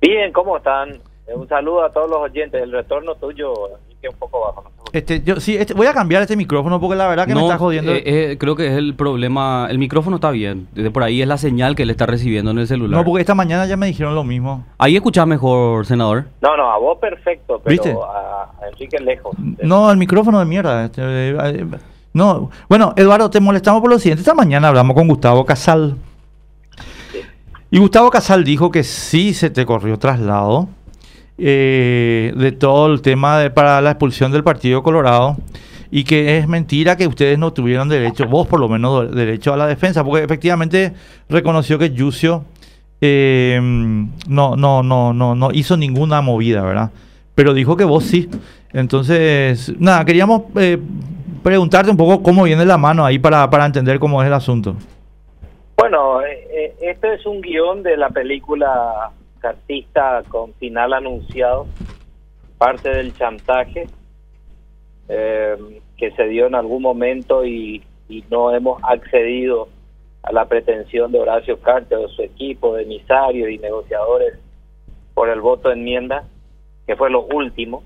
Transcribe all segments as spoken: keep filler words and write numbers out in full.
Bien, ¿cómo están? Eh, Un saludo a todos los oyentes. El retorno tuyo es que un poco bajo. No sé por qué. Este, yo sí, este, voy a cambiar este micrófono porque la verdad que me No, está jodiendo. eh, eh, creo que es el problema. El micrófono está bien. De por ahí es la señal que él está recibiendo en el celular. No, porque esta mañana ya me dijeron lo mismo. Ahí escuchás mejor, senador. No, no, a vos perfecto, pero ¿Viste? a, a Enrique lejos. No, el micrófono de mierda. este, eh, eh, no, bueno, Eduardo, te molestamos por lo siguiente. Esta mañana hablamos con Gustavo Casal. Y Gustavo Casal dijo que sí se te corrió traslado eh, de todo el tema de, para la expulsión del Partido Colorado y que es mentira que ustedes no tuvieron derecho, vos por lo menos, do- derecho a la defensa, porque efectivamente reconoció que Yucio eh, no, no, no, no, no hizo ninguna movida, ¿verdad? Pero dijo que vos sí. Entonces, nada, queríamos eh, preguntarte un poco cómo viene la mano ahí para, para entender cómo es el asunto. Bueno, eh, eh, este es un guión de la película Cartista con final anunciado, parte del chantaje eh, que se dio en algún momento y, y no hemos accedido a la pretensión de Horacio Cartes o su equipo de emisarios y negociadores por el voto de enmienda, que fue lo último.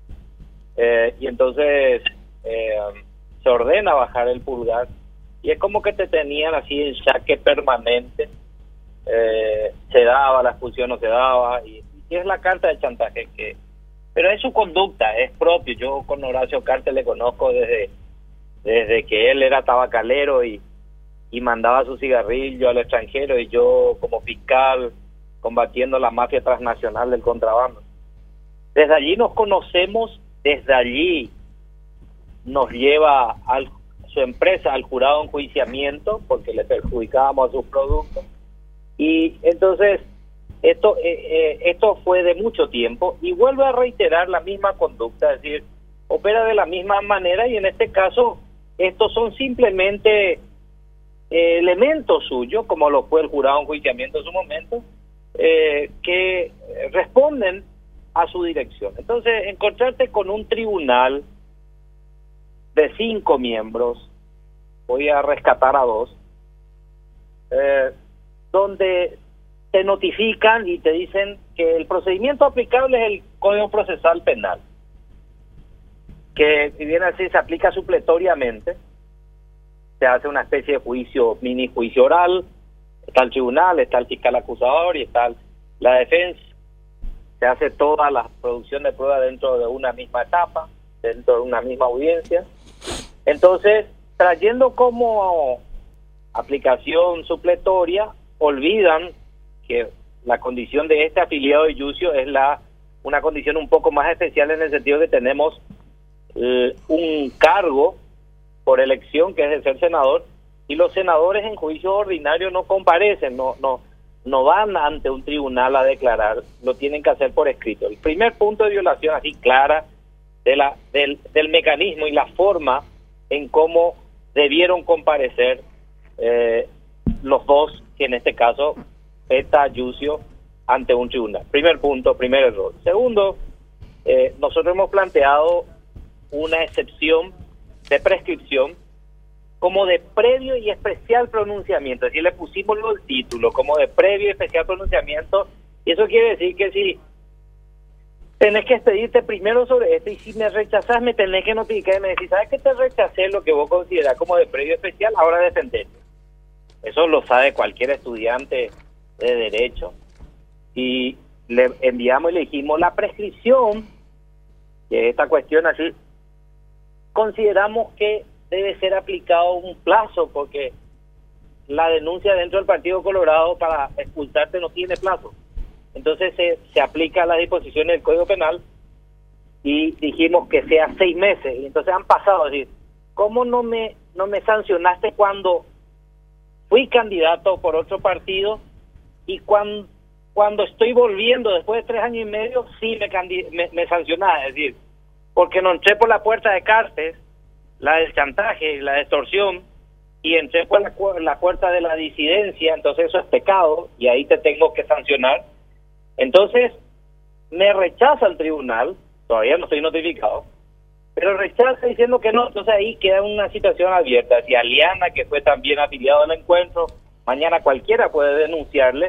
Eh, y entonces eh, se ordena bajar el pulgar y es como que te tenían así en jaque permanente. Eh, se daba, la expulsión no se daba, y, y es la carta de chantaje que, pero es su conducta, es propio. Yo con Horacio Cartes le conozco desde desde que él era tabacalero y, y mandaba su cigarrillo al extranjero, y yo como fiscal combatiendo la mafia transnacional del contrabando. Desde allí nos conocemos, desde allí nos lleva al su empresa al jurado de enjuiciamiento porque le perjudicábamos a sus productos. Y entonces esto eh, eh, esto fue de mucho tiempo y vuelve a reiterar la misma conducta, es decir, opera de la misma manera, y en este caso estos son simplemente eh, elementos suyos, como lo fue el jurado de enjuiciamiento en su momento, eh, que eh, responden a su dirección. Entonces, encontrarte con un tribunal de cinco miembros, voy a rescatar a dos, eh, donde te notifican y te dicen que el procedimiento aplicable es el Código Procesal Penal, que si bien así se aplica supletoriamente, se hace una especie de juicio, mini juicio oral, está el tribunal, está el fiscal acusador y está la defensa, se hace toda la producción de prueba dentro de una misma etapa, dentro de una misma audiencia. Entonces, trayendo como aplicación supletoria, olvidan que la condición de este afiliado de Yucio es la una condición un poco más especial, en el sentido que tenemos eh, un cargo por elección, que es el ser senador, y los senadores en juicio ordinario no comparecen, no no no van ante un tribunal a declarar, lo tienen que hacer por escrito. El primer punto de violación así clara de la del, del mecanismo y la forma en cómo debieron comparecer eh, los dos, que en este caso Peta, Yucio, ante un tribunal. Primer punto, primer error. Segundo, eh, nosotros hemos planteado una excepción de prescripción como de previo y especial pronunciamiento, es decir, le pusimos el título como de previo y especial pronunciamiento, y eso quiere decir que si tenés que expedirte primero sobre esto, y si me rechazás me tenés que notificar y me decís, ¿sabes que te rechacé lo que vos considerás como de previo especial? Ahora defendete. Eso lo sabe cualquier estudiante de derecho, y le enviamos y le dijimos la prescripción, que esta cuestión así, consideramos que debe ser aplicado un plazo, porque la denuncia dentro del Partido Colorado para expulsarte no tiene plazo. Entonces se, se aplica las disposiciones del Código Penal y dijimos que sea seis meses. Y entonces han pasado, es decir, ¿cómo no me no me sancionaste cuando fui candidato por otro partido, y cuando cuando estoy volviendo después de tres años y medio sí me, candi me, me sancionás? Es decir, porque no entré por la puerta de Cartes, la del chantaje, la extorsión, y entré por la, la puerta de la disidencia, entonces eso es pecado y ahí te tengo que sancionar. Entonces me rechaza el tribunal, todavía no estoy notificado, pero rechaza diciendo que no. Entonces ahí queda una situación abierta. Si Aliana, que fue también afiliado al encuentro, mañana cualquiera puede denunciarle,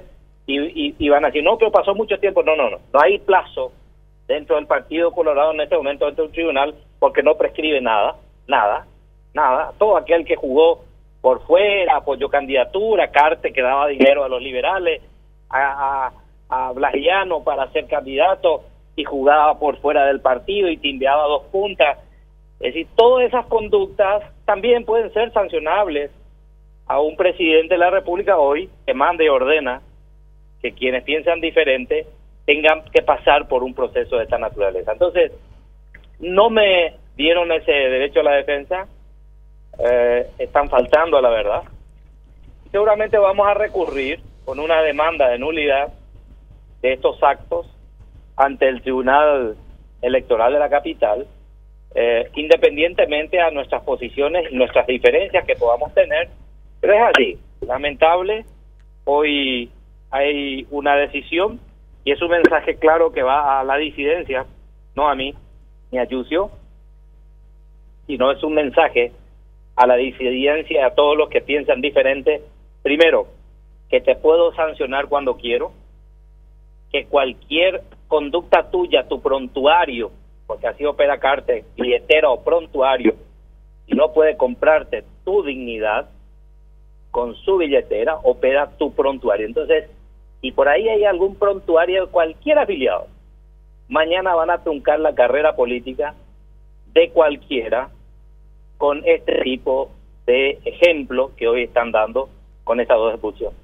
y, y, y van a decir, no, pero pasó mucho tiempo. No, no, no. No hay plazo dentro del Partido Colorado en este momento, dentro del tribunal, porque no prescribe nada, nada, nada. Todo aquel que jugó por fuera, apoyó candidatura, Carte que daba dinero a los liberales, a, a, a Blagiano para ser candidato y jugaba por fuera del partido y timbeaba dos puntas. Es decir, todas esas conductas también pueden ser sancionables a un presidente de la República hoy que manda y ordena que quienes piensan diferente tengan que pasar por un proceso de esta naturaleza. Entonces, no me dieron ese derecho a la defensa, eh, están faltando a la verdad. Seguramente vamos a recurrir con una demanda de nulidad de estos actos ante el Tribunal Electoral de la capital, eh, independientemente a nuestras posiciones y nuestras diferencias que podamos tener, pero es así, lamentable, hoy hay una decisión y es un mensaje claro que va a la disidencia, no a mí, ni a Yucio, sino es un mensaje a la disidencia y a todos los que piensan diferente. Primero, que te puedo sancionar cuando quiero, que cualquier conducta tuya, tu prontuario, porque así opera Carte, billetera o prontuario, y no puede comprarte tu dignidad con su billetera, opera tu prontuario. Entonces, si por ahí hay algún prontuario de cualquier afiliado, mañana van a truncar la carrera política de cualquiera con este tipo de ejemplo que hoy están dando con estas dos expulsiones.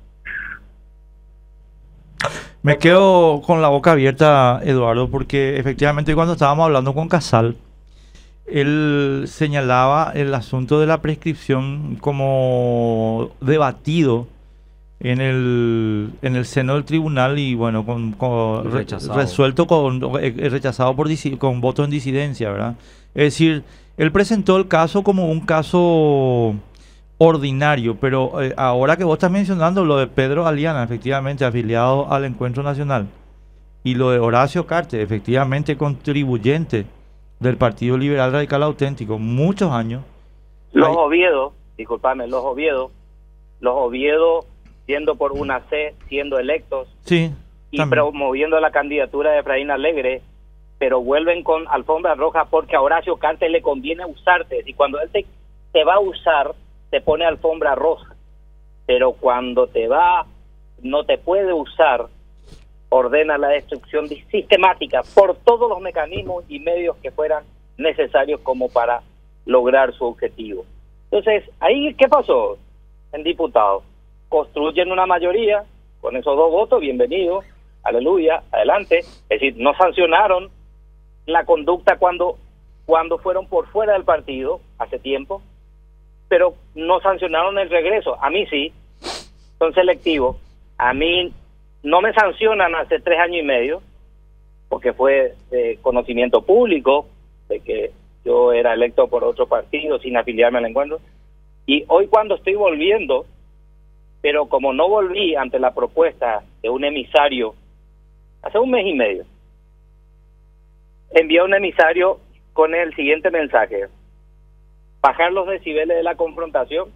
Me quedo con la boca abierta, Eduardo, porque efectivamente cuando estábamos hablando con Casal, él señalaba el asunto de la prescripción como debatido en el en el seno del tribunal y bueno, con, con rechazado. resuelto con eh, rechazado por con votos en disidencia, ¿verdad? Es decir, él presentó el caso como un caso ordinario, pero eh, ahora que vos estás mencionando lo de Pedro Aliana, efectivamente afiliado al Encuentro Nacional, y lo de Horacio Carte, efectivamente contribuyente del Partido Liberal Radical Auténtico, muchos años. Los Hay... Oviedo, discúlpame, los Oviedo, los Oviedo siendo por una C, siendo electos, sí, y también. promoviendo la candidatura de Efraín Alegre, pero vuelven con alfombra roja porque a Horacio Carte le conviene usarte, y cuando él te, te va a usar, te pone alfombra roja, pero cuando te va, no te puede usar, ordena la destrucción sistemática por todos los mecanismos y medios que fueran necesarios como para lograr su objetivo. Entonces, ahí, ¿qué pasó? En diputados, construyen una mayoría, con esos dos votos, bienvenido, aleluya, adelante, es decir, no sancionaron la conducta cuando, cuando fueron por fuera del partido, hace tiempo, pero no sancionaron el regreso. A mí sí, son selectivos. A mí no me sancionan hace tres años y medio, porque fue de conocimiento público, de que yo era electo por otro partido sin afiliarme al Encuentro. Y hoy cuando estoy volviendo, pero como no volví ante la propuesta de un emisario, hace un mes y medio, envié un emisario con el siguiente mensaje: bajar los decibeles de la confrontación,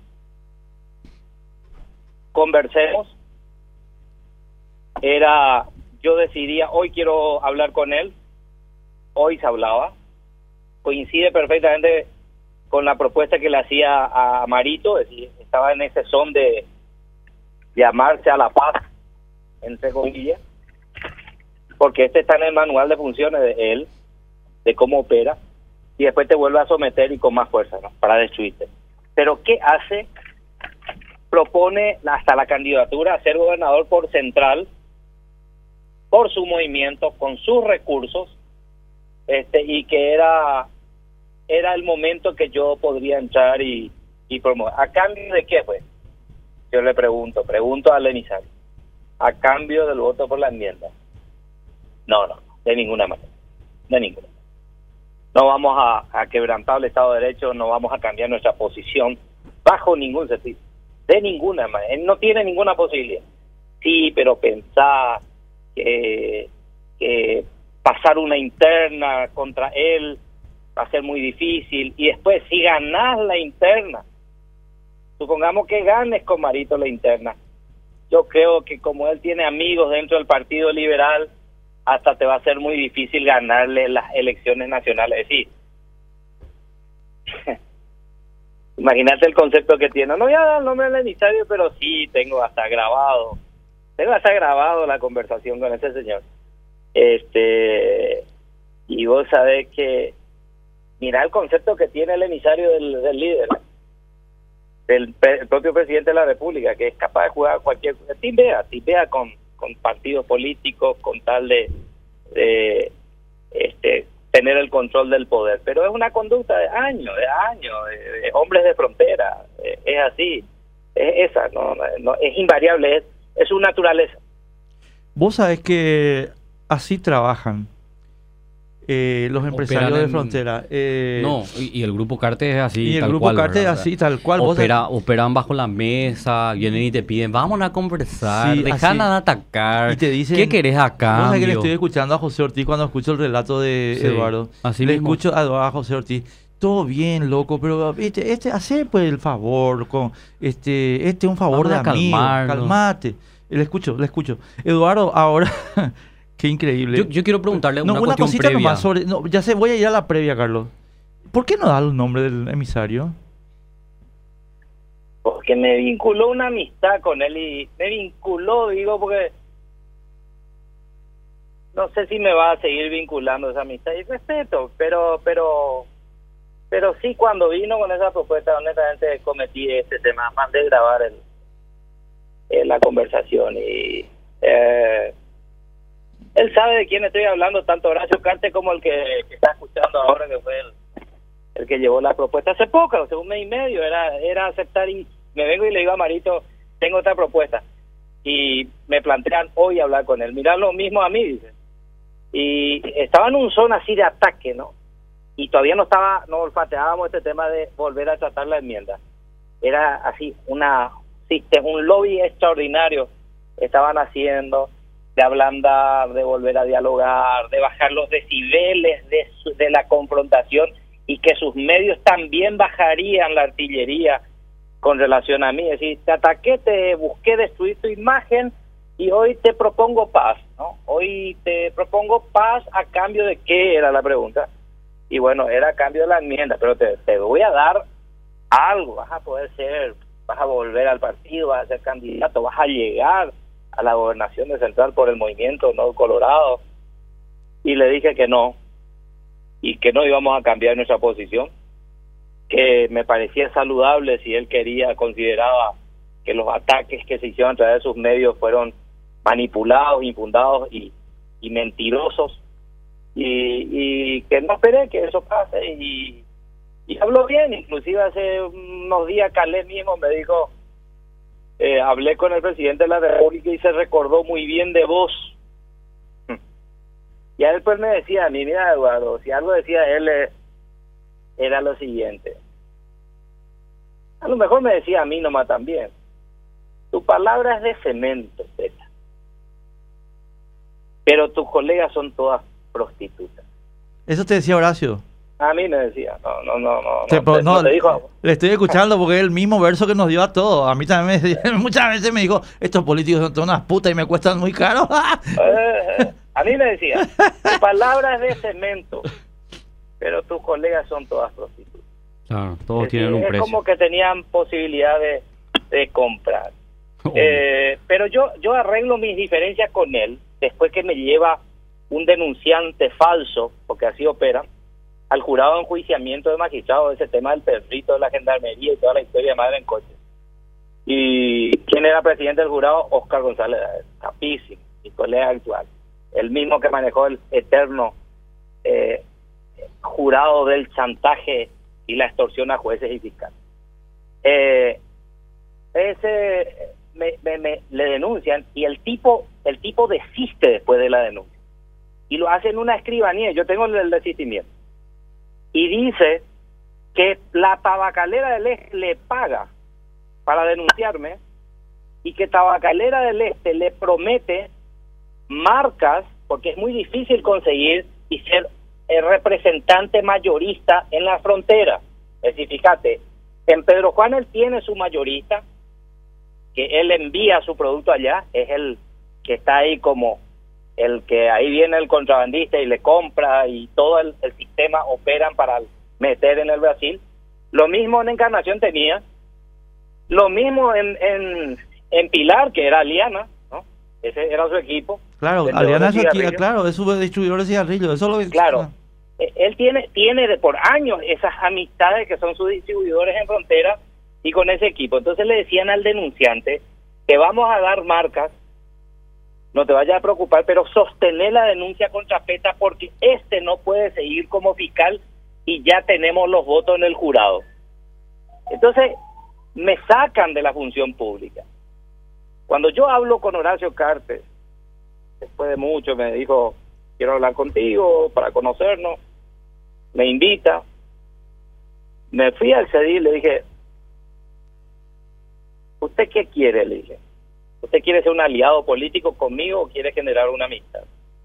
conversemos. Era, yo decidía, hoy quiero hablar con él, hoy se hablaba, coincide perfectamente con la propuesta que le hacía a Marito, es decir, estaba en ese son de llamarse a la paz, entre comillas, porque este está en el manual de funciones de él, de cómo opera, y después te vuelve a someter y con más fuerza, ¿no?, para destruirte. Pero ¿qué hace? Propone hasta la candidatura a ser gobernador por Central, por su movimiento, con sus recursos, este y que era era el momento que yo podría entrar y, y promover. ¿A cambio de qué fue? Yo le pregunto, pregunto al emisario, ¿a cambio del voto por la enmienda? No, no, de ninguna manera, de ninguna. No vamos a, a quebrantar el Estado de Derecho, no vamos a cambiar nuestra posición bajo ningún sentido, de ninguna manera. Él no tiene ninguna posibilidad. Sí, pero pensar que, que pasar una interna contra él va a ser muy difícil, y después si ganás la interna, supongamos que ganes con Marito la interna, yo creo que como él tiene amigos dentro del Partido Liberal, hasta te va a ser muy difícil ganarle las elecciones nacionales. Es decir, imagínate el concepto que tiene. No voy a dar el nombre del emisario, pero sí tengo hasta grabado. Tengo hasta grabado la conversación con ese señor. Este, y vos sabés que, mira el concepto que tiene el emisario del, del líder, del el propio presidente de la República, que es capaz de jugar cualquier cosa. Timbea, timbea con, con partidos políticos, con tal de, de este, tener el control del poder. Pero es una conducta de años, de años, de, de hombres de frontera. Es, es así, es esa, no, no es invariable, es, es su naturaleza. Vos sabés que así trabajan eh, los empresarios Operan de en- frontera. eh, No, y, y el grupo Carte es así, y el tal grupo cual, Carte es ¿verdad? así, tal cual. Vos Opera, sabés- operan bajo la mesa, vienen y te piden, vamos a conversar, Sí, dejan así. de atacar, Y te dicen, ¿qué querés vos acá? sabés que le estoy escuchando a José Ortiz cuando escucho el relato de Sí, Eduardo. así le mismo. escucho a, a José Ortiz. Todo bien, loco, pero este, este hace pues el favor, con este, este un favor Vamos de a amigo, calmarnos. calmate. Le escucho, le escucho. Eduardo, ahora, qué increíble. Yo, yo quiero preguntarle no, una, una cuestión cosita previa. nomás sobre, no, ya sé, voy a ir a la previa, Carlos. ¿Por qué no da el nombre del emisario? Porque me vinculó una amistad con él y me vinculó, digo, porque no sé si me va a seguir vinculando esa amistad y respeto, pero pero pero sí, cuando vino con esa propuesta, honestamente cometí este tema, mandé grabar el, el- la conversación y eh, él sabe de quién estoy hablando, tanto Horacio Carte como el que, que está escuchando ahora, que fue el, el que llevó la propuesta hace poco, hace un mes y medio, era era aceptar y me vengo y le digo a Marito, tengo otra propuesta. Y me plantean hoy hablar con él. Mirá lo mismo a mí, dice. Y estaba en un zona así de ataque, ¿no? Y todavía no estaba, no olfateábamos este tema de volver a tratar la enmienda. Era así, una un lobby extraordinario estaban haciendo, de ablandar, de volver a dialogar, de bajar los decibeles de, su- de la confrontación y que sus medios también bajarían la artillería con relación a mí. Es decir, te ataqué, te busqué destruir tu imagen y hoy te propongo paz, ¿no? Hoy te propongo paz a cambio de qué era la pregunta. Y bueno, era a cambio de la enmienda, pero te, te voy a dar algo, vas a poder ser, vas a volver al partido, vas a ser candidato, vas a llegar a la gobernación de Central por el movimiento No Colorado. Y le dije que no, y que no íbamos a cambiar nuestra posición, que me parecía saludable si él quería, consideraba que los ataques que se hicieron a través de sus medios fueron manipulados, infundados y, y mentirosos, y, y que no esperé que eso pase, y, y habló bien. Inclusive hace unos días Calé mismo me dijo, eh, hablé con el presidente de la República y se recordó muy bien de vos. Y a él pues me decía, mira Eduardo, si algo decía él eh, era lo siguiente, a lo mejor me decía a mí nomás también, tu palabra es de cemento, Zeta, pero tus colegas son todas prostitutas. Eso te decía Horacio. A mí me decía, no, no, no, no, Te- no, te, no, no te dijo a vos. le estoy escuchando porque es el mismo verso que nos dio a todos. A mí también me decía- muchas veces me dijo, estos políticos son todas unas putas y me cuestan muy caro. Eh, a mí me decía, tu palabra es de cemento, pero tus colegas son todas prostitutas. Claro, todos Es tienen decir, un es precio. como que tenían posibilidad de, de comprar. Obvio. Eh, pero yo yo arreglo mis diferencias con él después que me lleva un denunciante falso, porque así operan, al jurado de enjuiciamiento de magistrados, ese tema del perrito de la gendarmería y toda la historia de Madre en Coche. ¿Y quién era presidente del jurado? Oscar González, capísimo, mi colega actual, el mismo que manejó el eterno eh, jurado del chantaje y la extorsión a jueces y fiscales. Eh, ese me, me, me- le denuncian y el tipo el tipo desiste después de la denuncia y lo hace en una escribanía. Yo tengo el, el desistimiento y dice que la tabacalera del Este le paga para denunciarme y que Tabacalera del Este le promete marcas, porque es muy difícil conseguir y ser el representante mayorista en la frontera. Es decir, fíjate, en Pedro Juan él tiene su mayorista, que él envía su producto allá, es el que está ahí como el que ahí viene el contrabandista y le compra y todo el, el sistema operan para meter en el Brasil. Lo mismo en Encarnación tenía, lo mismo en, en, en Pilar, que era Aliana, ¿no? Ese era su equipo. Claro, Aliana es su equipo, claro, es su distribuidor de cigarrillos, eso lo que... Claro, él tiene, tiene de por años esas amistades que son sus distribuidores en frontera y con ese equipo. Entonces le decían al denunciante que vamos a dar marcas, no te vayas a preocupar, pero sostener la denuncia contra PETA porque este no puede seguir como fiscal y ya tenemos los votos en el jurado. Entonces me sacan de la función pública. Cuando yo hablo con Horacio Cartes, después de mucho me dijo, quiero hablar contigo para conocernos, me invita, me fui al C E D I y le dije, ¿usted qué quiere? Le dije, ¿usted quiere ser un aliado político conmigo o quiere generar una amistad?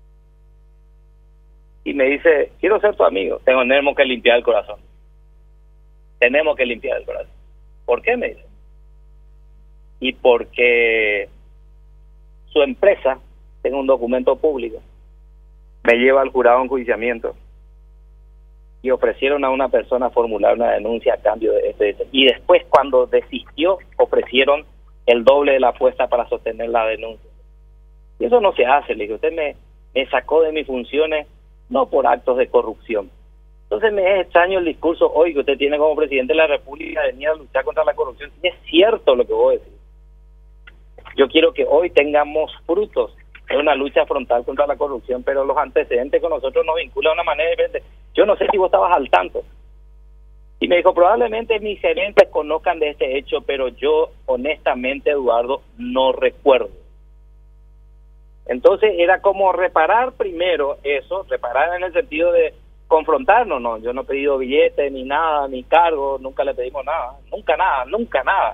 Y me dice, quiero ser tu amigo, tenemos que limpiar el corazón. Tenemos que limpiar el corazón. ¿Por qué? Me dice. Y porque su empresa, tengo un documento público, me lleva al jurado de enjuiciamiento y ofrecieron a una persona formular una denuncia a cambio de este. Y después, cuando desistió, ofrecieron el doble de la apuesta para sostener la denuncia. Y eso no se hace, le dije, usted me, me sacó de mis funciones no por actos de corrupción. Entonces me es extraño el discurso hoy que usted tiene como presidente de la República de venir a luchar contra la corrupción. Es cierto lo que vos decís. Yo quiero que hoy tengamos frutos en una lucha frontal contra la corrupción, pero los antecedentes con nosotros nos vinculan de una manera diferente. Yo no sé si vos estabas al tanto. Y me dijo, probablemente mis gerentes conozcan de este hecho, pero yo honestamente, Eduardo, no recuerdo. Entonces era como reparar primero eso, reparar en el sentido de confrontarnos, no, yo no he pedido billete, ni nada, ni cargo, nunca le pedimos nada, nunca nada, nunca nada.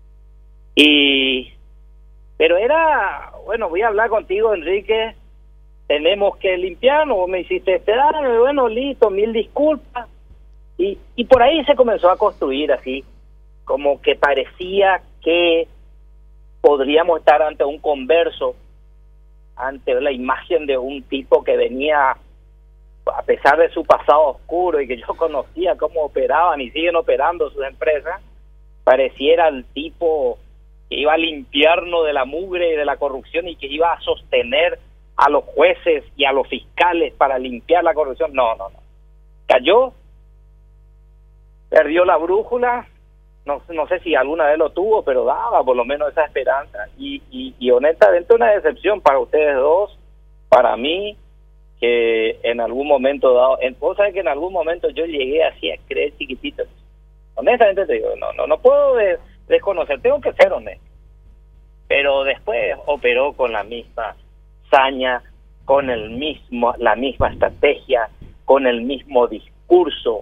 Y, pero era, bueno, voy a hablar contigo, Enrique, tenemos que limpiarnos, vos me hiciste este daño, bueno, listo, mil disculpas. Y, y por ahí se comenzó a construir así, como que parecía que podríamos estar ante un converso, ante la imagen de un tipo que venía, a pesar de su pasado oscuro y que yo conocía cómo operaban y siguen operando sus empresas, pareciera el tipo que iba a limpiarnos de la mugre y de la corrupción y que iba a sostener a los jueces y a los fiscales para limpiar la corrupción. No, no, no. Cayó, perdió la brújula, no, no sé si alguna vez lo tuvo, pero daba por lo menos esa esperanza. Y, y, y honestamente una decepción para ustedes dos, para mí, que en algún momento dado, en, vos sabés que en algún momento yo llegué así a creer chiquitito. Honestamente te digo, no, no, no puedo de, desconocer, tengo que ser honesto. Pero después operó con la misma saña, con el mismo, la misma estrategia, con el mismo discurso.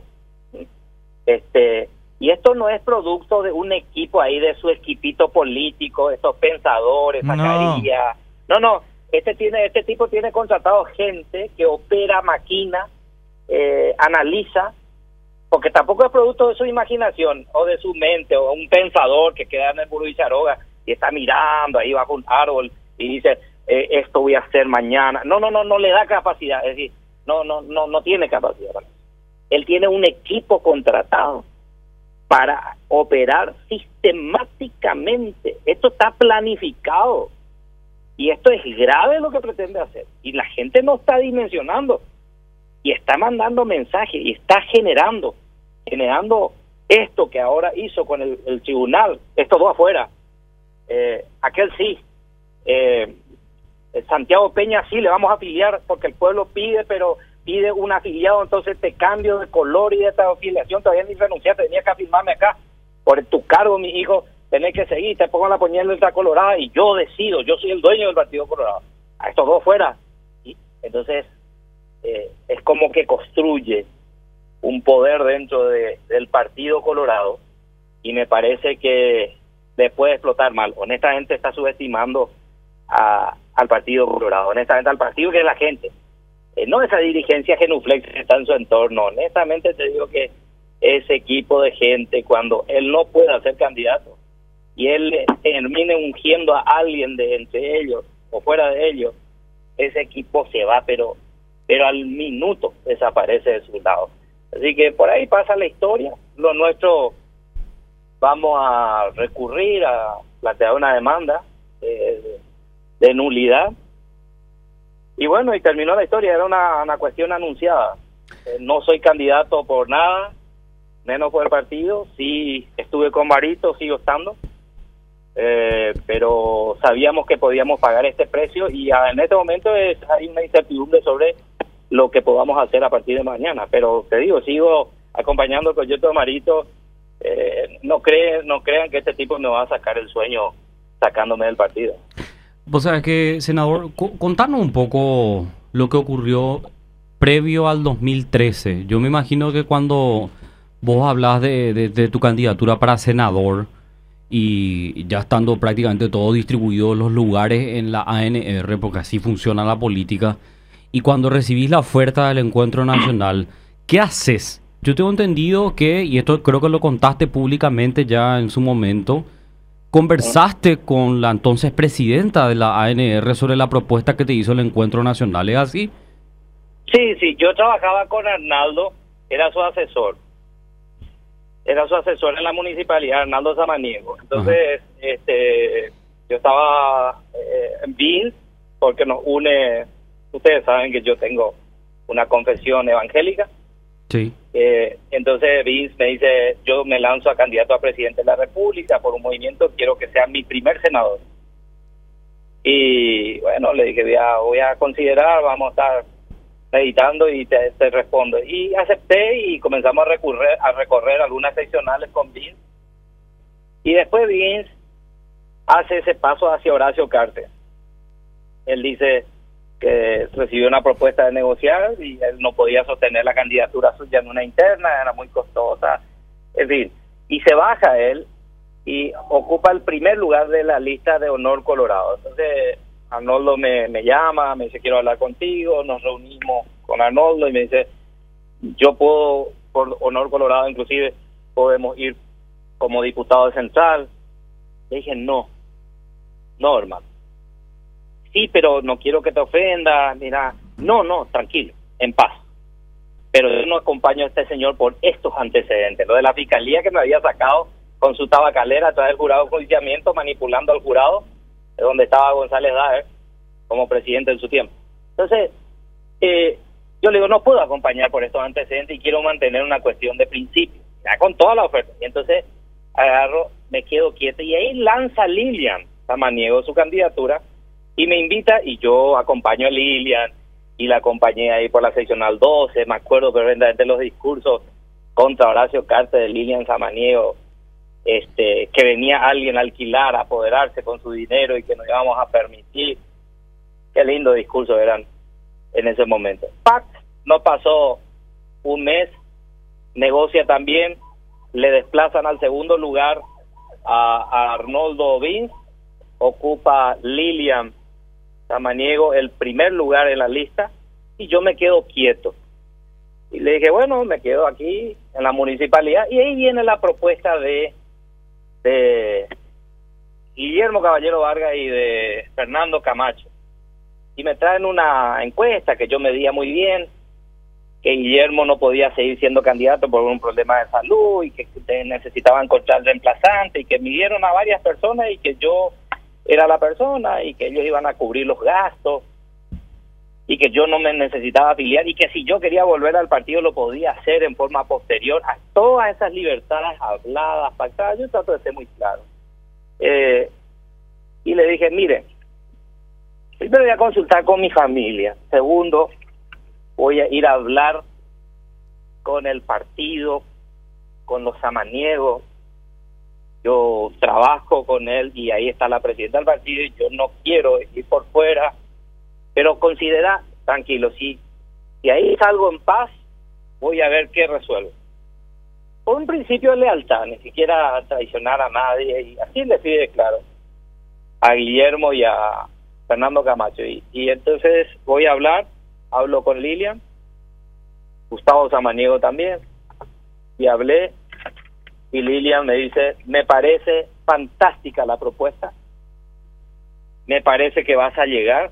Este, y esto no es producto de un equipo ahí, de su equipito político, estos pensadores, Zacarías. No, no, este tiene, este tipo tiene contratado gente que opera, maquina, eh, analiza, porque tampoco es producto de su imaginación o de su mente, o un pensador que queda en el Burú y Charoga y está mirando ahí bajo un árbol y dice, eh, esto voy a hacer mañana. No, no, no, no le da capacidad, es decir, no, no, no, no tiene capacidad. Él tiene un equipo contratado para operar sistemáticamente. Esto está planificado y esto es grave lo que pretende hacer, y la gente no está dimensionando y está mandando mensajes y está generando generando esto que ahora hizo con el, el tribunal, estos dos afuera, eh, aquel sí, eh, Santiago Peña sí le vamos a afiliar porque el pueblo pide, pero pide un afiliado, entonces te cambio de color y de esta afiliación, todavía ni renunciaste, tenía que afirmarme acá, por tu cargo, mi hijo, tenés que seguir, te pongo la poñera letra colorada y yo decido, yo soy el dueño del Partido Colorado, a estos dos fuera. Y entonces eh, es como que construye un poder dentro de, del Partido Colorado, y me parece que le puede explotar mal. Honestamente está subestimando a, al Partido Colorado, honestamente al partido que es la gente. Eh, no esa dirigencia genuflex que está en su entorno. Honestamente te digo que ese equipo de gente, cuando él no pueda ser candidato, y él termine ungiendo a alguien de entre ellos o fuera de ellos, ese equipo se va, pero pero al minuto desaparece de su lado. Así que por ahí pasa la historia. Lo nuestro, vamos a recurrir a plantear una demanda de, de nulidad. Y bueno, y terminó la historia. Era una, una cuestión anunciada. Eh, no soy candidato por nada, menos por el partido. Sí estuve con Barito, sigo estando. Eh, pero sabíamos que podíamos pagar este precio y a, en este momento es, hay una incertidumbre sobre lo que podamos hacer a partir de mañana. Pero te digo, sigo acompañando el proyecto de Marito. Eh, no, creen, no crean que este tipo me va a sacar el sueño sacándome del partido. Vos sabés que, senador, co- contanos un poco lo que ocurrió previo al dos mil trece. Yo me imagino que cuando vos hablás de, de, de tu candidatura para senador y ya estando prácticamente todo distribuido los lugares en la A N R, porque así funciona la política, y cuando recibís la oferta del Encuentro Nacional, ¿qué haces? Yo tengo entendido que, y esto creo que lo contaste públicamente ya en su momento, conversaste con la entonces presidenta de la A N R sobre la propuesta que te hizo el Encuentro Nacional, ¿es así? Sí, sí, yo trabajaba con Arnaldo, era su asesor. Era su asesor en la municipalidad, Arnaldo Samaniego. Entonces, Ajá. este yo estaba eh, en B I N S, porque nos une, ustedes saben que yo tengo una confesión evangélica. Sí. Eh, entonces B I N S me dice, yo me lanzo a candidato a presidente de la República por un movimiento, quiero que sea mi primer senador. Y bueno, le dije, voy a, voy a considerar, vamos a estar meditando y te, te respondo. Y acepté y comenzamos a recorrer, a recorrer algunas seccionales con B I N S. Y después B I N S hace ese paso hacia Horacio Cartes. Él dice que recibió una propuesta de negociar y él no podía sostener la candidatura suya en una interna, era muy costosa, en fin. Y se baja él y ocupa el primer lugar de la lista de Honor Colorado. Entonces Arnoldo me, me llama, me dice, quiero hablar contigo, nos reunimos con Arnoldo y me dice, yo puedo, por Honor Colorado inclusive, podemos ir como diputado de Central. Le dije, no, no, hermano. Sí, pero no quiero que te ofenda, mira, no, no, tranquilo, en paz. Pero yo no acompaño a este señor por estos antecedentes, lo de la fiscalía que me había sacado con su tabacalera a través del jurado de enjuiciamiento, manipulando al jurado, de donde estaba González Daer como presidente en su tiempo. Entonces, eh, yo le digo, no puedo acompañar por estos antecedentes y quiero mantener una cuestión de principio, ya con toda la oferta. Y entonces agarro, me quedo quieto y ahí lanza Lilian Samaniego su candidatura y me invita y yo acompaño a Lilian y la acompañé ahí por la seccional doce, me acuerdo perfectamente de los discursos contra Horacio Cartes de Lilian Samaniego, este, que venía alguien a alquilar, a apoderarse con su dinero y que nos íbamos a permitir. Qué lindo discurso eran en ese momento. ¡Pac! No pasó un mes, negocia también, le desplazan al segundo lugar a, a Arnoldo Vins, ocupa Lilian Samaniego el primer lugar en la lista y yo me quedo quieto. Y le dije, bueno, me quedo aquí en la municipalidad y ahí viene la propuesta de de Guillermo Caballero Vargas y de Fernando Camacho. Y me traen una encuesta que yo medía muy bien, que Guillermo no podía seguir siendo candidato por un problema de salud y que necesitaba encontrar reemplazante y que midieron a varias personas y que yo era la persona y que ellos iban a cubrir los gastos y que yo no me necesitaba afiliar y que si yo quería volver al partido lo podía hacer en forma posterior a todas esas libertades habladas, pactadas. Yo trato de ser muy claro. Eh, y le dije, mire, primero voy a consultar con mi familia. Segundo, voy a ir a hablar con el partido, con los samaniegos. Yo trabajo con él y ahí está la presidenta del partido y yo no quiero ir por fuera, pero considera, tranquilo, si, si ahí salgo en paz, voy a ver qué resuelvo. Por un principio de lealtad, ni siquiera traicionar a nadie, y así le pide claro a Guillermo y a Fernando Camacho. Y, y entonces voy a hablar, hablo con Lilian, Gustavo Samaniego también, y hablé, y Lilian me dice, me parece fantástica la propuesta, me parece que vas a llegar,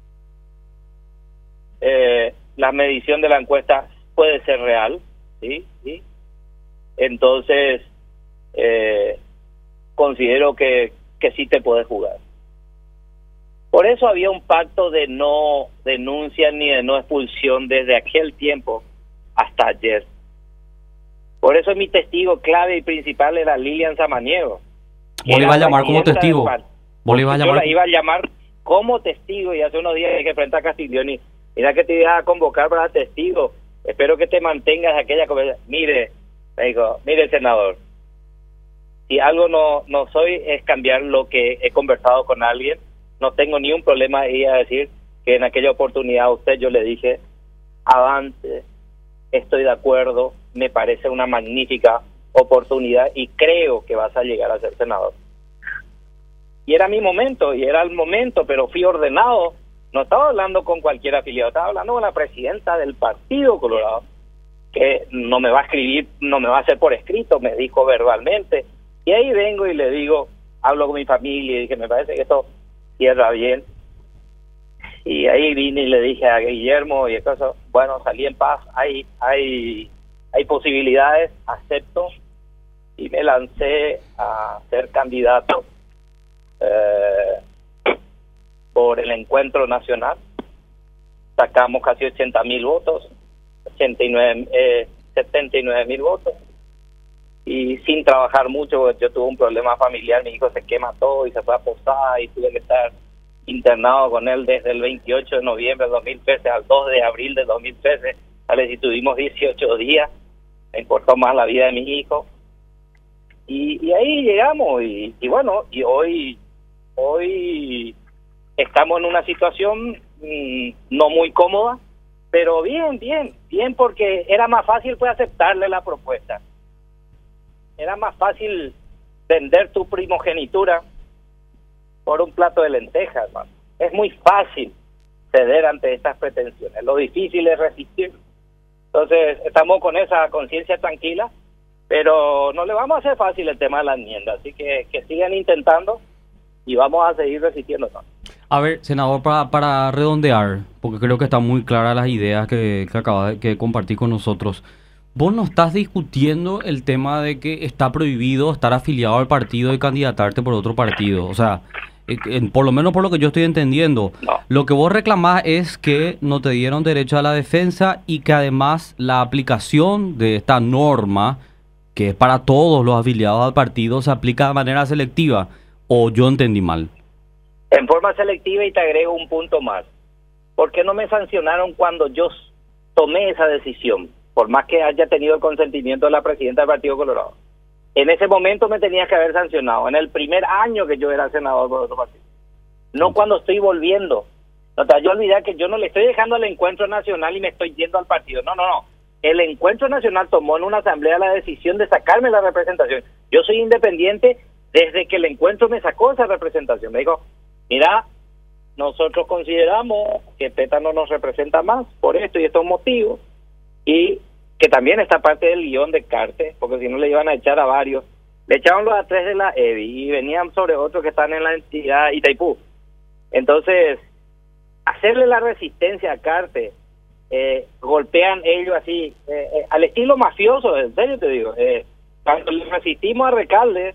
eh, la medición de la encuesta puede ser real, ¿sí? ¿Sí? Entonces, eh, considero que, que sí te puedes jugar. Por eso había un pacto de no denuncia ni de no expulsión desde aquel tiempo hasta ayer. Por eso mi testigo clave y principal era Lilian Samaniego. ¿Vos le ibas a llamar como testigo? ¿Vos le ibas a llamar? Yo la iba a llamar como testigo y hace unos días dije frente a Castiglioni, mira que te iba a convocar para testigo, espero que te mantengas aquella conversación. Mire, me dijo, mire senador, si algo no, no soy es cambiar lo que he conversado con alguien, no tengo ni un problema en ir a decir que en aquella oportunidad a usted yo le dije, avance, estoy de acuerdo, me parece una magnífica oportunidad y creo que vas a llegar a ser senador. Y era mi momento, y era el momento, pero fui ordenado, no estaba hablando con cualquier afiliado, estaba hablando con la presidenta del Partido Colorado, que no me va a escribir, no me va a hacer por escrito, me dijo verbalmente, y ahí vengo y le digo, hablo con mi familia y dije, me parece que esto cierra bien, y ahí vine y le dije a Guillermo y eso, bueno, salí en paz, hay hay hay posibilidades, acepto, y me lancé a ser candidato eh, por el Encuentro Nacional. Sacamos casi ochenta mil votos, ochenta y nueve, eh, setenta y nueve mil votos, y sin trabajar mucho, yo tuve un problema familiar, mi hijo se quema todo y se fue a Posada y tuve que estar internado con él desde el veintiocho de noviembre de dos mil trece al dos de abril de dos mil trece, ¿vale? Si tuvimos dieciocho días, me importó más la vida de mi hijo, y, y ahí llegamos, y, y bueno, y hoy hoy estamos en una situación mmm, no muy cómoda, pero bien, bien, bien, porque era más fácil pues aceptarle la propuesta, era más fácil vender tu primogenitura por un plato de lentejas, hermano. Es muy fácil ceder ante estas pretensiones, lo difícil es resistir. Entonces estamos con esa conciencia tranquila, pero no le vamos a hacer fácil el tema de la enmienda, así que que sigan intentando y vamos a seguir resistiendo, ¿no? A ver, senador, para, para redondear, porque creo que están muy claras las ideas que, que acabas de que compartir con nosotros. Vos no estás discutiendo el tema de que está prohibido estar afiliado al partido y candidatarte por otro partido. O sea, en, por lo menos por lo que yo estoy entendiendo, no. Lo que vos reclamás es que no te dieron derecho a la defensa y que además la aplicación de esta norma, que es para todos los afiliados al partido, se aplica de manera selectiva. ¿O yo entendí mal? En forma selectiva, y te agrego un punto más. ¿Por qué no me sancionaron cuando yo tomé esa decisión? Por más que haya tenido el consentimiento de la presidenta del Partido Colorado. En ese momento me tenías que haber sancionado, en el primer año que yo era senador por otro partido. No cuando estoy volviendo. No te yo olvidar que yo no le estoy dejando al Encuentro Nacional y me estoy yendo al partido. No, no, no. El Encuentro Nacional tomó en una asamblea la decisión de sacarme la representación. Yo soy independiente desde que el Encuentro me sacó esa representación. Me dijo, mira, nosotros consideramos que PETA no nos representa más por esto y estos motivos, y que también está parte del guión de Carte, porque si no le iban a echar a varios. Le echaban los a tres de la E B I y venían sobre otros que están en la entidad Itaipú. Entonces, hacerle la resistencia a Carte, eh, golpean ellos así, eh, eh, al estilo mafioso, en serio te digo. Eh, cuando le resistimos a Recalde,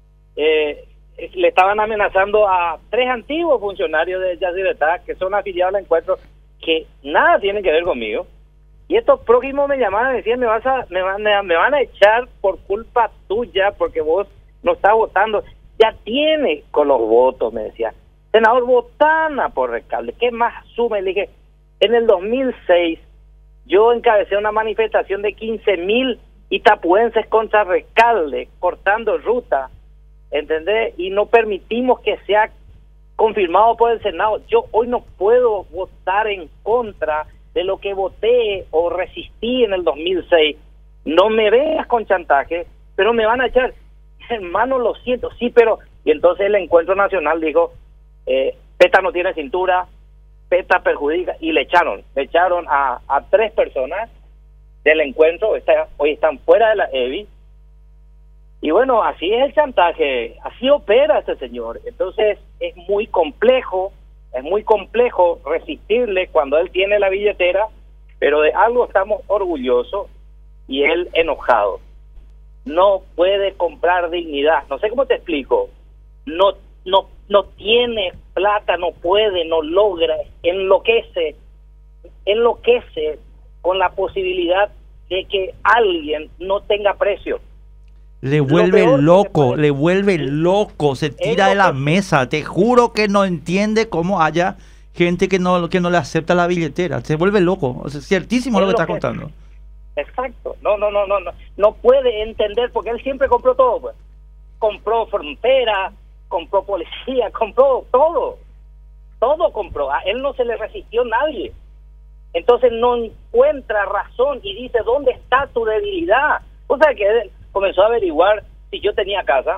eh, le estaban amenazando a tres antiguos funcionarios de Yacyretá que son afiliados al Encuentro, que nada tienen que ver conmigo. Y estos próximos me llamaban y decían, me, vas a, me, van, me van a echar por culpa tuya porque vos no estás votando. Ya tiene con los votos, me decía. Senador, votana por Recalde. ¿Qué más asume? Le dije, en el dos mil seis yo encabecé una manifestación de quince mil itapuenses contra Recalde, cortando ruta, ¿entendés? Y no permitimos que sea confirmado por el Senado. Yo hoy no puedo votar en contra de lo que voté o resistí en el dos mil seis. No me veas con chantaje, pero me van a echar. Hermano, lo siento, sí, pero... Y entonces el Encuentro Nacional dijo, eh, PETA no tiene cintura, PETA perjudica, y le echaron, le echaron a, a tres personas del Encuentro, está, hoy están fuera de la E B I, Y bueno, así es el chantaje, así opera este señor. Entonces es muy complejo, es muy complejo resistirle cuando él tiene la billetera, pero de algo estamos orgullosos y él enojado. No puede comprar dignidad. No sé cómo te explico. No, no, no tiene plata, no puede, no logra, enloquece, enloquece con la posibilidad de que alguien no tenga precio. Le vuelve Lo peor loco, que le vuelve loco, se tira de la mesa. Te juro que no entiende cómo haya gente que no que no le acepta la billetera. Se vuelve loco. O sea, es ciertísimo lo que está contando. Exacto. No, no, no, no, no. No puede entender porque él siempre compró todo, pues. Compró frontera, compró policía, compró todo. Todo compró. A él no se le resistió nadie. Entonces no encuentra razón y dice, ¿dónde está tu debilidad? O sea que él comenzó a averiguar si yo tenía casa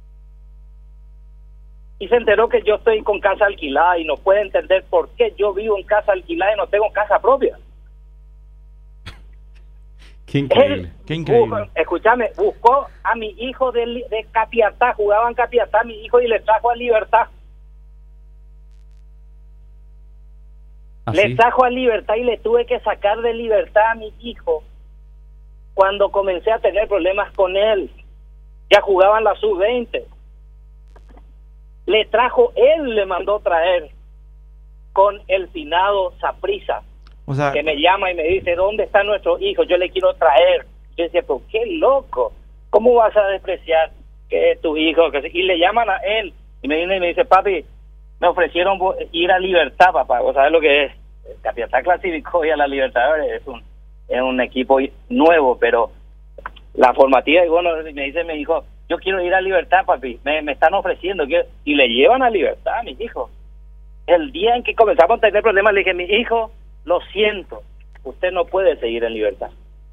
y se enteró que yo estoy con casa alquilada y no puede entender por qué yo vivo en casa alquilada y no tengo casa propia. Qué increíble, Él, qué increíble. Buscó, escúchame, buscó a mi hijo de, de Capiatá, jugaba en Capiatá, mi hijo, y le trajo a Libertad. ¿Ah, Le sí? trajo a Libertad y le tuve que sacar de Libertad a mi hijo cuando comencé a tener problemas con él. Ya jugaban la sub veinte. Le trajo, él le mandó traer con el finado Saprissa, O sea, que me llama y me dice, ¿dónde está nuestro hijo? Yo le quiero traer. Yo decía, pero qué loco, ¿cómo vas a despreciar que es tu hijo? Y le llaman a él y me viene y me dice, papi, me ofrecieron ir a Libertad, papá. ¿Vos sabés lo que es? Capiatá clasificó ya a la Libertadores, es un, es un equipo nuevo, pero la formativa, y bueno, me dice, me dijo, yo quiero ir a Libertad, papi, me, me están ofreciendo, que y le llevan a Libertad a mis hijos. El día en que comenzamos a tener problemas, le dije, mi hijo, lo siento, usted no puede seguir en Libertad.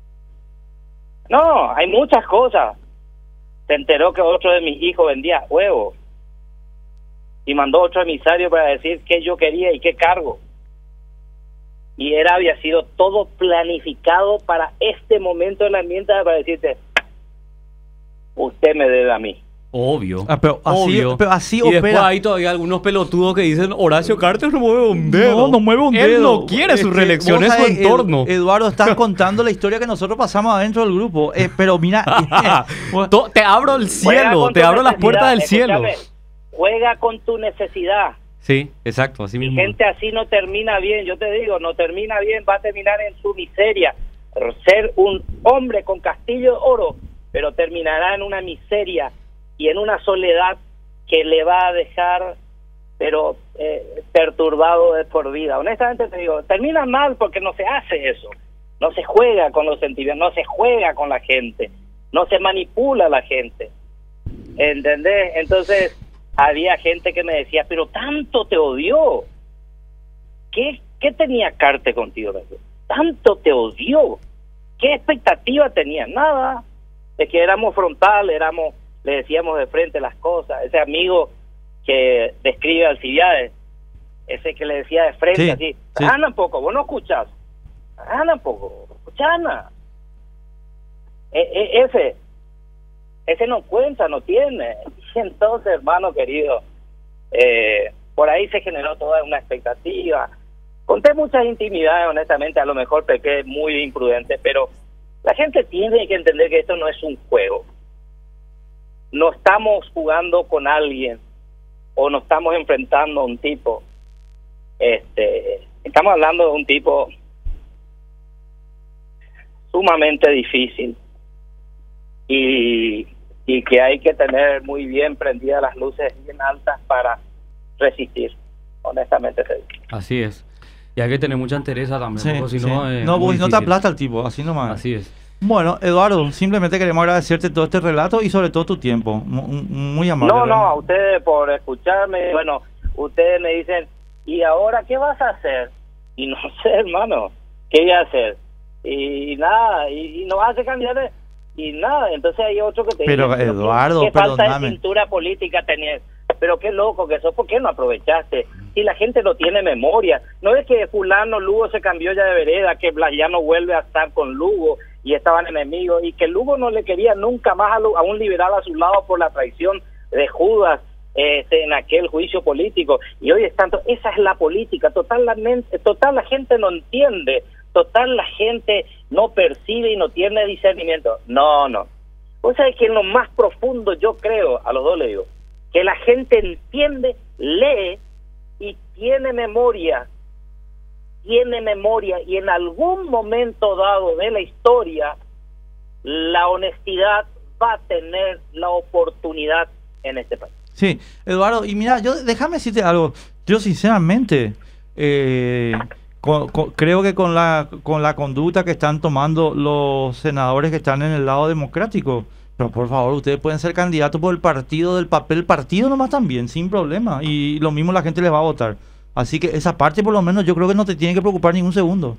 No, hay muchas cosas. Se enteró que otro de mis hijos vendía huevos y mandó otro emisario para decir qué yo quería y qué cargo. Y era había sido todo planificado para este momento de la enmienda, para decirte, usted me debe a mí. Obvio. Ah, pero así- obvio. pero así y después opera. hay todavía algunos pelotudos que dicen Horacio Cartes no mueve un dedo. No, no mueve un Él dedo. no quiere Es su que reelección, vos es su sabés, Ed- entorno. Eduardo, estás contando la historia que nosotros pasamos adentro del grupo. Eh, pero mira, To- te abro el Juega cielo, con te tu abro las puertas del necesidad, cielo. escúchame, juega con tu necesidad. Sí, exacto, así Y mismo. gente así no termina bien, yo te digo, no termina bien, va a terminar en su miseria. Ser un hombre con castillo de oro, pero terminará en una miseria y en una soledad que le va a dejar, pero eh, perturbado de por vida. Honestamente te digo, termina mal porque no se hace eso. No se juega con los sentimientos, no se juega con la gente, no se manipula a la gente. ¿Entendés? Entonces había gente que me decía, pero tanto te odió. ¿Qué, qué tenía Carte contigo? Tanto te odió. ¿Qué expectativa tenía? Nada. De que éramos frontal, éramos, le decíamos de frente las cosas. Ese amigo que describe a Alcibiades, ese que le decía de frente Sí, así, sí. Ana un poco, vos no escuchás. Ana un poco, escuchana. E, e, ese, ese no cuenta, no tiene. Y entonces, hermano querido, eh, por ahí se generó toda una expectativa. Conté muchas intimidades, honestamente, a lo mejor pequé muy imprudente, pero la gente tiene que entender que esto no es un juego. No estamos jugando con alguien o nos estamos enfrentando a un tipo. Este, estamos hablando de un tipo sumamente difícil y, y que hay que tener muy bien prendidas las luces bien altas para resistir, honestamente te digo. Así es. Y hay que tener mucha entereza también, sí, porque si sí. no, es no, muy vos no te difícil. aplasta el tipo, así nomás. Así es. Bueno, Eduardo, simplemente queremos agradecerte todo este relato y sobre todo tu tiempo. Mu- Muy amable. No, no, realmente. a ustedes por escucharme. Bueno, ustedes me dicen, ¿y ahora qué vas a hacer? Y no sé, hermano, ¿qué voy a hacer? Y nada, y, y no vas a cambiar y nada. Entonces hay otro que te Pero, dice, Eduardo, ¿qué, qué falta de perdóname. cintura política tenías? Pero qué loco que sos, ¿por qué no aprovechaste? Si la gente no tiene memoria, no es que fulano Lugo se cambió ya de vereda, que Blas ya no vuelve a estar con Lugo, y estaban enemigos, y que Lugo no le quería nunca más a, a un liberal a su lado por la traición de Judas eh, en aquel juicio político, y hoy es tanto, esa es la política, total la, mente, total la gente no entiende, total la gente no percibe y no tiene discernimiento. No, no. O sea, que en lo más profundo yo creo, a los dos le digo, que la gente entiende, lee y tiene memoria, tiene memoria, y en algún momento dado de la historia, la honestidad va a tener la oportunidad en este país. Sí, Eduardo, y mira, yo déjame decirte algo, yo sinceramente eh, con, con, creo que con la con la conducta que están tomando los senadores que están en el lado democrático, pero por favor, ustedes pueden ser candidatos por el partido del papel, partido nomás también, sin problema, y lo mismo la gente les va a votar. Así que esa parte por lo menos yo creo que no te tiene que preocupar ningún segundo.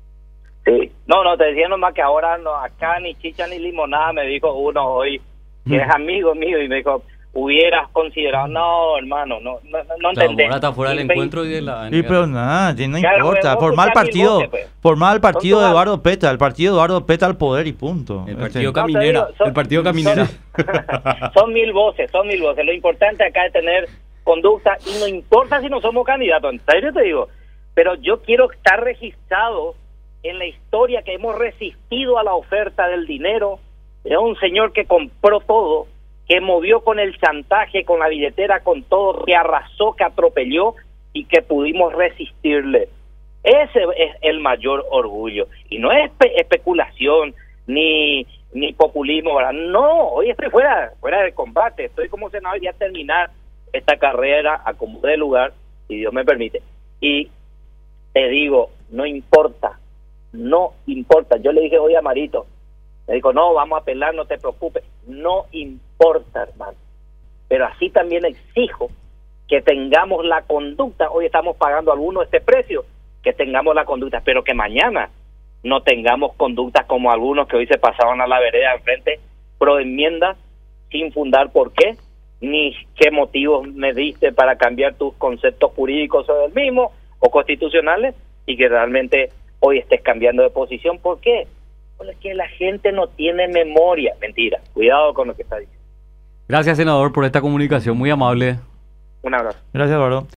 Sí, no, no, te decía nomás que ahora no, acá ni chicha ni limonada, me dijo uno hoy, que es amigo mío, y me dijo, hubieras considerado, no, hermano, no no, no entendés. Ahora está fuera del encuentro y de la... Sí, pero nada, no Claro, importa, vos formar el escuchás mil partido, voces, pues. formar el partido Son de todas- Eduardo Peta, el partido de Eduardo Peta al poder y punto. El Este, partido No, te caminera, digo, son- el partido caminera. Son, son mil voces, son mil voces. Lo importante acá es tener conducta, y no importa si no somos candidatos, en serio te digo, pero yo quiero estar registrado en la historia que hemos resistido a la oferta del dinero de un señor que compró todo, que movió con el chantaje, con la billetera, con todo, que arrasó, que atropelló, y que pudimos resistirle. Ese es el mayor orgullo, y no es espe- especulación ni ni populismo, ¿verdad? No, hoy estoy fuera fuera del combate, estoy como senador ya a terminar esta carrera a como dé lugar, si Dios me permite, y te digo, no importa, no importa. Yo le dije hoy a Marito, me dijo, no, vamos a apelar, no te preocupes, no importa, hermano, pero así también exijo que tengamos la conducta. Hoy estamos pagando algunos este precio, que tengamos la conducta, pero que mañana no tengamos conductas como algunos que hoy se pasaban a la vereda enfrente pro enmiendas sin fundar por qué, ni qué motivos me diste para cambiar tus conceptos jurídicos sobre el mismo o constitucionales, y que realmente hoy estés cambiando de posición. ¿Por qué? Porque la gente no tiene memoria. Mentira, cuidado con lo que está diciendo. Gracias, senador, por esta comunicación muy amable. Un abrazo. Gracias, Eduardo.